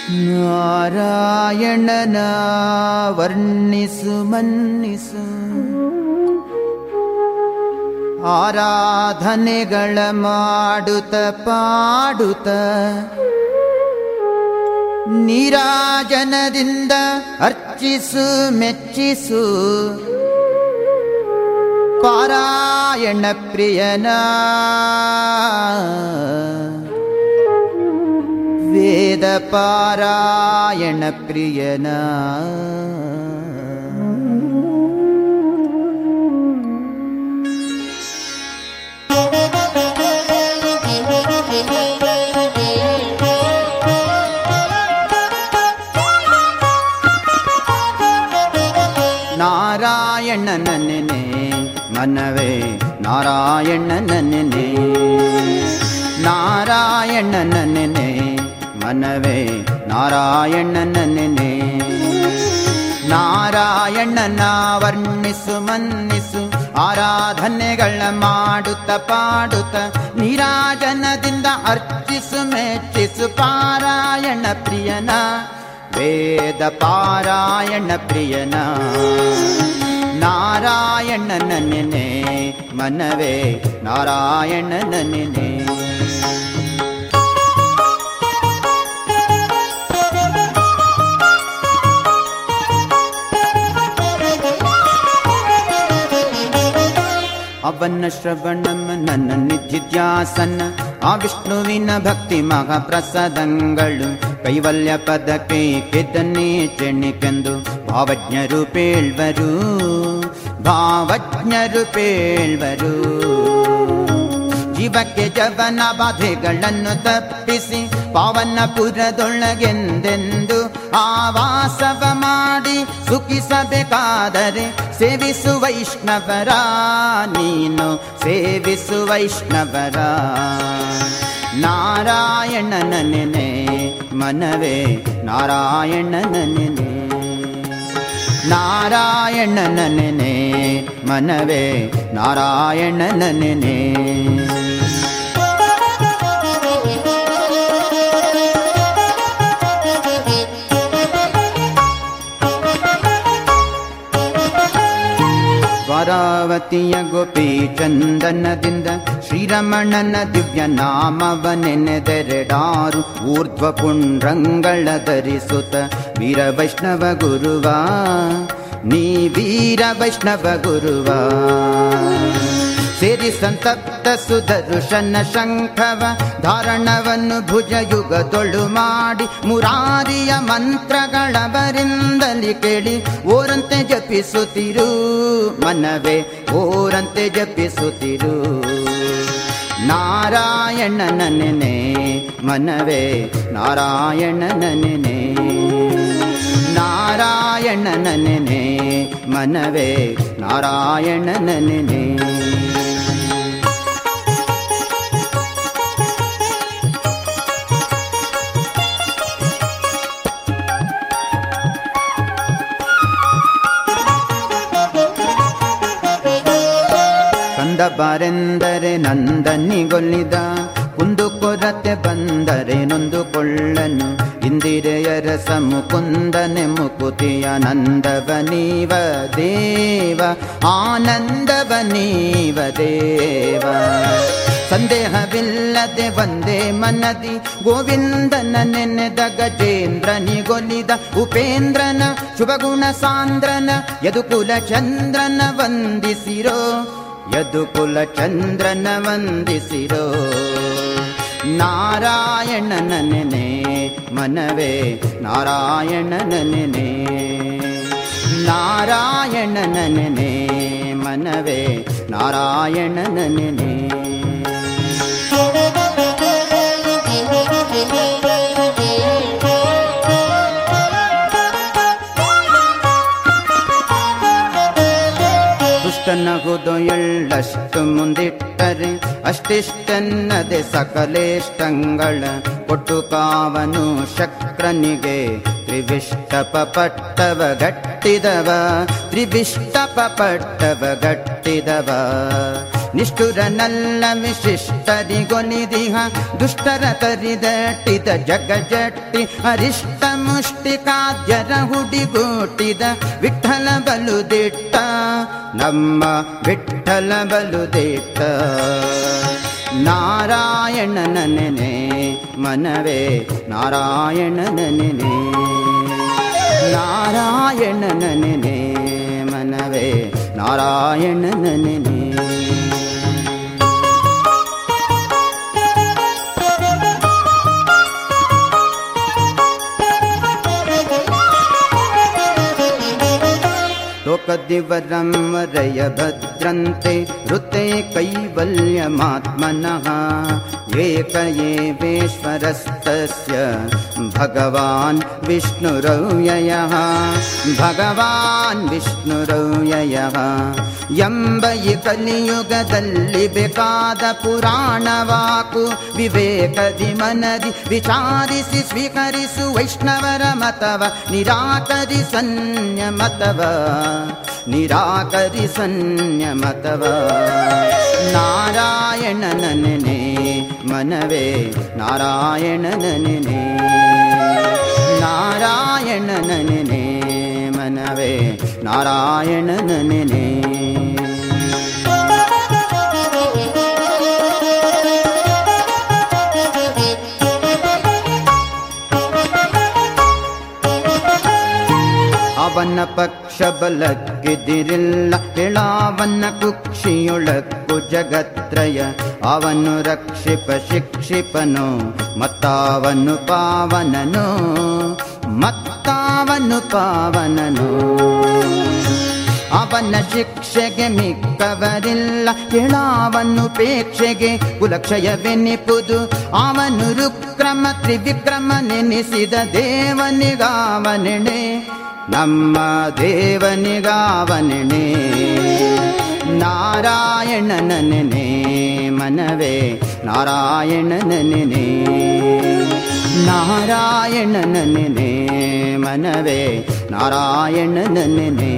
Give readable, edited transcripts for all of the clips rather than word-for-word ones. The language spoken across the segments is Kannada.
ನಾರಾಯಣನ ವರ್ಣಿಸು ಮನ್ನಿಸು, ಆರಾಧನೆಗಳ ಮಾಡುತ್ತ ಪಾಡುತ್ತ ನೀರಾಜನದಿಂದ ಅರ್ಚಿಸು ಮೆಚ್ಚಿಸು ಪಾರಾಯಣ ಪ್ರಿಯನ, ವೇದ ಪಾರಾಯಣ ಪ್ರಿಯನ. ನಾರಾಯಣನ ನೆನೆ ಮನವೇ ನಾರಾಯಣನ ನೆನೆ, ನಾರಾಯಣನ ನೆನೆ ಮನವೇ ನಾರಾಯಣನ ನೆನೆ. ನಾರಾಯಣನ ವರ್ಣಿಸು ಮನ್ನಿಸು, ಆರಾಧನೆಗಳ ಮಾಡುತ್ತ ಪಾಡುತ್ತ ನೀರಾಜನದಿಂದ ಅರ್ಚಿಸು ಮೆಚ್ಚಿಸು ಪಾರಾಯಣ ಪ್ರಿಯನ, ವೇದ ಪಾರಾಯಣ ಪ್ರಿಯನ. ನಾರಾಯಣನ ನೆನೆ ಮನವೇ ನಾರಾಯಣನ ನೆನೆ. ಅವನ ಶ್ರವಣಂ ನನ್ನ ನಿಧಿಧ್ಯಾಸನ, ಆ ವಿಷ್ಣುವಿನ ಭಕ್ತಿ ಮಹಾಪ್ರಸಾದಂಗಳು ಕೈವಲ್ಯ ಪದಕ್ಕೆ ಕೆದನೆ ಚೆಣಿಕೆಂದು ಭಾವಜ್ಞರು ಪೇಳ್ವರು, ಭಾವಜ್ಞರು ಪೇಳ್ವರು. ಜೀವಕ್ಕೆ ಜವನ ಬಾಧೆಗಳನ್ನು ತಪ್ಪಿಸಿ ಪಾವನಪುರದೊಳಗೆಂದೆಂದು ಆವಾಸವ ಮಾಡಿ ಸುಖಿಸಬೇಕಾದರೆ ಸೇವಿಸು ವೈಷ್ಣವರ, ನೀನು ಸೇವಿಸು ವೈಷ್ಣವರ. ನಾರಾಯಣನ ನೆನೆ ಮನವೇ ನಾರಾಯಣನ ನೆನೆ, ನಾರಾಯಣನ ನೆನೆ ಮನವೇ ನಾರಾಯಣನ ನೆನೆ. ದ್ವಾರಾವತಿಯ ಗೋಪಿ ಚಂದನದಿಂದ ಶ್ರೀರಮಣನ ದಿವ್ಯ ನಾಮವ ನೆನೆದೆರಡಾರು ಊರ್ಧ್ವ ಪುಂಡ್ರಂಗಳ ಧರಿಸುತ್ತ ವೀರ ವೈಷ್ಣವ ಗುರುವ, ನೀ ವೀರ ವೈಷ್ಣವ ಗುರುವ. ಸೇರಿ ಸಂತಪ್ತ ಸುದರ್ಶನ ಶಂಖವ ಧಾರಣವನ್ನು ಭುಜಯುಗದೊಳು ಮಾಡಿ ಮುರಾರಿಯ ಮಂತ್ರಗಳವರಿಂದಲಿ ಕೇಳಿ ಓರಂತೆ ಜಪಿಸುತ್ತಿರು ಮನವೇ, ಓರಂತೆ ಜಪಿಸುತ್ತಿರು. ನಾರಾಯಣನ ನೆನೆ ಮನವೇ ನಾರಾಯಣನ ನೆನೆ, ನಾರಾಯಣನ ನೆನೆ ಮನವೇ ನಾರಾಯಣನ ನೆನೆ. ಕಂದ ಬಾರೆಂದರೆ ನಂದನಿಗೊಲಿದ, ಕುಂದು ಕೊರತೆ ಬಂದರೆ ನೊಂದುಕೊಳ್ಳನು ಇಂದಿರೆಯರ ಮುಕುಂದನೆ ಮುಕುತಿಯ ನಂದವ ನೀವ ದೇವ, ಆನಂದವ ನೀವ ದೇವ. ಸಂದೇಹವಿಲ್ಲದೆ ಒಂದೇ ಮನದಿ ಗೋವಿಂದನ ನೆನೆದ ಗಜೇಂದ್ರನಿಗೊಲಿದ ಉಪೇಂದ್ರನ ಶುಭಗುಣ ಸಾಂದ್ರನ ಯದುಕುಲ ಚಂದ್ರನ ವಂದಿಸಿರೋ, ಯದುಕುಲ ಚಂದ್ರನ ವಂದಿಸಿರೋ. ನಾರಾಯಣನ ನೆನೆ ಮನವೇ ನಾರಾಯಣನ ನೆನೆ, ನಾರಾಯಣನ ನೆನೆ ಮನವೇ ನಾರಾಯಣನ ನೆನೆ. ದುಷ್ಟನಗುದು ಎಳ್ಳಷ್ಟು ಮುಂದಿಟ್ಟರೆ ಅಷ್ಟಿಷ್ಟನ್ನದೆ ಸಕಲೇಷ್ಟಂಗಳ ಕೊಟ್ಟು ಕಾವನು ಶಕ್ರನಿಗೆ ತ್ರಿವಿಷ್ಟಪ ಪಟ್ಟವ ಗಟ್ಟಿದವ, ತ್ರಿವಿಷ್ಟಪ ಪಟ್ಟವ ಗಟ್ಟಿದವ. ನಿಷ್ಠುರನಲ್ಲ ವಿಶಿಷ್ಟರಿಗೊಲಿದಿಹ ದುಷ್ಟರ ತರಿದಟ್ಟಿದ ಜಗಜಟ್ಟಿ ಅರಿಷ್ಟ ಮುಷ್ಟಿಕಾದ್ಯರ ಹುಡಿಗೂಟಿದ ವಿಠ್ಠಲ ಬಲುದಿಟ್ಟ ನಮ್ಮ ವಿಠ್ಠಲ ಬಲುದಿಟ್ಟ. ನಾರಾಯಣನ ನೆನೆ ಮನವೇ ನಾರಾಯಣನ ನೆನೆ, ನಾರಾಯಣನ ನೆನೆ ಮನವೇ ನಾರಾಯಣನ ನೆನೆ. ಲೋಕದಿವರಂ ವರಯ ಭದ್ರಂತೆ ಋತೆ ಕೈವಲ್ಯಮಾತ್ಮನಃ ಏಕ ಏವೇಶ್ವರಸ್ತಸ್ಯ ಭಗವಾನ್ ವಿಷ್ಣುರವ್ಯಯಃ, ಭಗವಾನ್ ವಿಷ್ಣುರವ್ಯಯಃ. ಎಂಬ ಈ ಕಲಿಯುಗದಲ್ಲಿ ಬೇಕಾದ ಪುರಾಣವಾಕು ವಿವೇಕದಿ ಮನದಿ ವಿಚಾರಿಸಿ ಸ್ವೀಕರಿಸು ವೈಷ್ಣವರ ಮತವ ನಿರಾಕರಿಸನ್ಯ ಮತವ, ನಿರಾಕರಿಸನ್ಯ ಮತವ. ನಾರಾಯಣನ ನೆನೆ ಮನವೇ ನಾರಾಯಣನ ನೆನೆ, ನಾರಾಯಣನ ನೆನೆ ಮನವೇ ನಾರಾಯಣನ ನೆನೆ. ಅವನ ಪಕ್ಷ ಬಲಕ್ಕಿದಿರಿಲ್ಲ ಹೇಳಾವನ್ನ ಕುಕ್ಷಿಯೊಳಕ್ಕು ಜಗತ್ರಯ. ಅವನು ರಕ್ಷಿಪ ಶಿಕ್ಷಿಪನು ಮತ್ತಾವನು ಪಾವನನು, ಮತ್ತಾವನು ಪಾವನನು. ಅವನ ಶಿಕ್ಷೆಗೆ ಮಿಕ್ಕವರಿಲ್ಲ ಹೇಳಾವನು ಪೇಕ್ಷೆಗೆ ಕುಲಕ್ಷಯವೆನ್ನಿಪುದು. ಅವನು ರುಕ್ರಮ ತ್ರಿವಿಕ್ರಮ ನೆನೆಸಿದ ದೇವನಿಗಾವನೆಣೆ, ನಮ್ಮ ದೇವನಿಗಾವನೆಣೆ. ನಾರಾಯಣನ ನೆನೆ ಮನವೇ ನಾರಾಯಣನ ನೆನೆ, ನಾರಾಯಣನ ನೆನೆ ಮನವೇ ನಾರಾಯಣನ ನೆನೆ.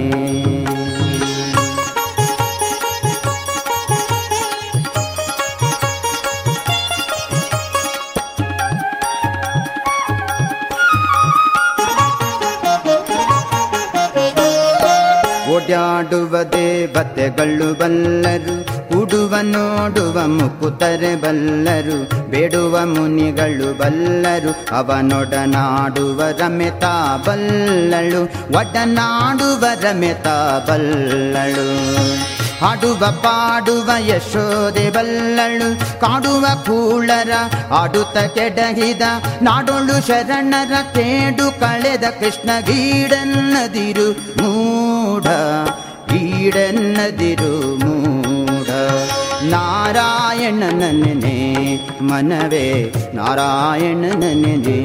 ಓಡ್ಯಾಡುವ ದೇವತೆಗಳು ಬಲ್ಲರು, ಕೂಡುವ ನೋಡುವ ಮುಕುತರೆ ಬಲ್ಲರು. ಬೇಡುವ ಮುನಿಗಳು ಬಲ್ಲರು, ಅವನೊಡನಾಡುವ ರಮೆತಾ ಬಲ್ಲಳು, ಒಡನಾಡುವ ರಮೆತಾ ಬಲ್ಲಳು. ಹಾಡುವ ಪಾಡುವ ಯಶೋದೆ ಬಲ್ಲಳು, ಕಾಡುವ ಕೂಳರ ಆಡುತ್ತ ಕೆಡಹಿದ ನಾಡೊಳು ಶರಣರ ಕೇಡು ಕಳೆದ ಕೃಷ್ಣ ಗೀಡೆನ್ನದಿರು ಮೂಢ, ಗೀಡೆನ್ನದಿರು ಮೂಢ. ನಾರಾಯಣನ ನೆನೆ ಮನವೇ ನಾರಾಯಣನ ನೆನೆ,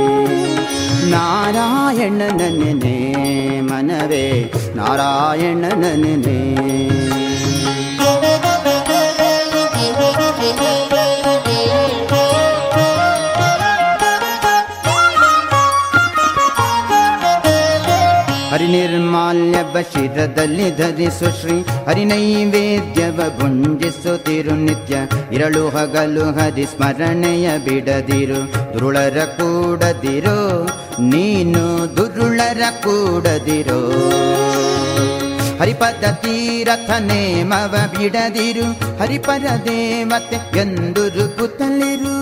ನಾರಾಯಣನ ನೆನೆ ಮನವೇ ನಾರಾಯಣನ ನೆನೆ. ಹರಿನಿರ್ಮಾಲ್ಯವ ಶಿರದಲ್ಲಿ ಧರಿಸು ಶ್ರೀ ಹರಿನೈವೇದ್ಯವ ಭುಂಜಿಸುತ್ತಿರು ನಿತ್ಯ. ಇರಳು ಹಗಲು ಹರಿ ಸ್ಮರಣೆಯ ಬಿಡದಿರು, ದುರುಳರ ಕೂಡದಿರೋ ನೀನು ದುರುಳರ ಕೂಡದಿರೋ. ಹರಿಪದ ತೀರಥ ನೇಮವ ಬಿಡದಿರು, ಹರಿಪರ ದೇವತೆ ಎಂದು ರುಕುತ್ತಲಿರು.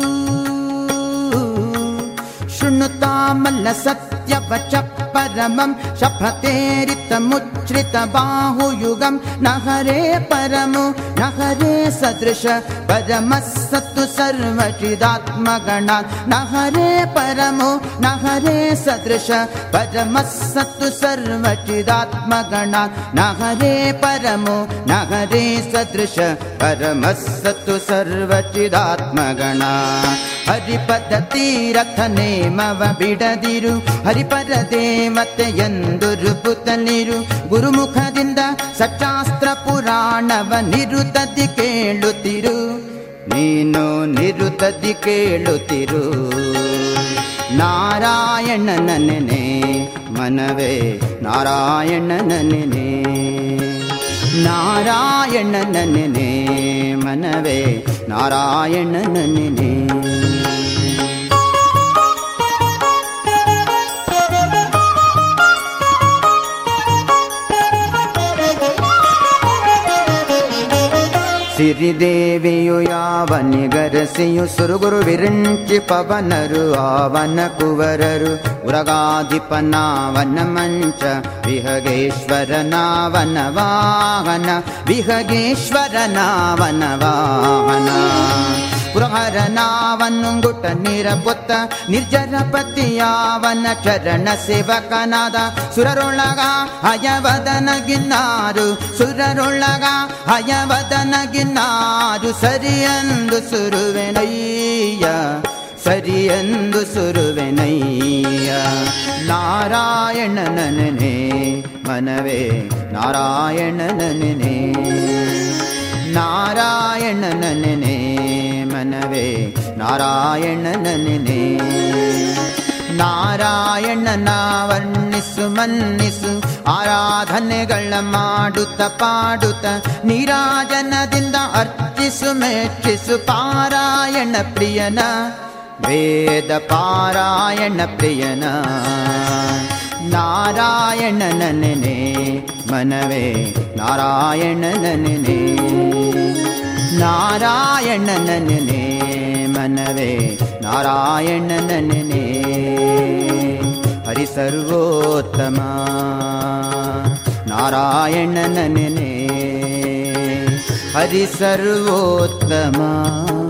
ಶೃಣುತಾಮಲ್ಲ ಸತ್ಯವಚ ಪರಮಂ ಶಪಥೇರಿತ ಮುಚ್ರಿತ ಬಾಹುಯುಗಂ. ನಹರೇ ಪರಮು ನಹರೇ ಸದೃಶ ಪರಮಸ್ಸತ್ತು ಸರ್ವಚಿದಾತ್ಮಗಣ. ನಹರೇ ಪರಮು ನಹರೇ ಸದೃಶ ಪರಮಸ್ಸತ್ತು ಸರ್ವಚಿದಾತ್ಮಗಣ. ನಹರೇ ಪರಮು ನಹರೇ ಸದೃಶ ಪರಮಸ್ಸತ್ತು ಸರ್ವಚಿದಾತ್ಮಗಣ. ಹರಿಪದ ತೀರಥ ನೇಮವ ಬಿಡದಿರು, ಹರಿಪರ ದೇವತೆ ಎಂದು ರುಪುತ್ತಲಿರು. ಗುರುಮುಖದಿಂದ ಸಚ್ಚಾಸ್ತ್ರ ಪುರಾಣವ ನಿರುತದಿ ಕೇಳುತ್ತಿರು, ನೀನು ನಿರುತದಿ ಕೇಳುತ್ತಿರು. ನಾರಾಯಣನ ನೆನೆ ಮನವೇ ನಾರಾಯಣನ ನೆನೆ, ನಾರಾಯಣನ ನೆನೆ ಮನವೇ ನಾರಾಯಣನ ನೆನೆ. ಸಿರಿದೇವಿಯು ಯಾವನಿಗರಸಿಯು ಸುರುಗುರು ವಿರಿಂಚಿ ಪವನರು ಆವನ ಕುವರರು ಉರಗಾಧಿಪನಾವನ ಮಂಚ ವಿಹಗೇಶ್ವರನಾವನ ವಾಹನ ವಿಹಗೇಶ್ವರನಾವನ ವಾಹನ ಪುರಹರನಾವನುಂಗುಟ ನಿರಪುತ್ತ ನಿರ್ಜರಪತಿಯಾವನ ಚರಣ ಸೇವಕನಾದ ಸುರರೊಳಗ ಹಯವದನಗಿನ್ನಾರು ಸುರರೊಳಗ ಹಯವದನಗಿನ್ನಾರು ಸರಿಯೆಂದು ಸುರುವೆನಯ್ಯ ಸರಿಯೆಂದು ಸುರುವೆನಯ್ಯ. ನಾರಾಯಣನ ನೆನೆ ಮನವೇ ನಾರಾಯಣನ ನೆನೆ ನಾರಾಯಣನ ನೆನೆ ಮನವೇ ನಾರಾಯಣನ ನೆನೆ. ನಾರಾಯಣನ ವರ್ಣಿಸು ಮನ್ನಿಸು ಆರಾಧನೆಗಳ ಮಾಡುತ್ತ ಪಾಡುತ್ತ ನೀರಾಜನದಿಂದ ಅರ್ಚಿಸು ಮೆಚ್ಚಿಸು ಪಾರಾಯಣ ಪ್ರಿಯನ ವೇದ ಪಾರಾಯಣ ಪ್ರಿಯನ. ನಾರಾಯಣನ ನೆನೆ ಮನವೇ ನಾರಾಯಣನ ನೆನೆ ನಾರಾಯಣನ ನೆನೆ ಮನವೇ ನಾರಾಯಣನ ನೆನೆ. ಹರಿ ಸರ್ವೋತ್ತಮ ನಾರಾಯಣನ ನೆನೆ ಹರಿ ಸರ್ವೋತ್ತಮ.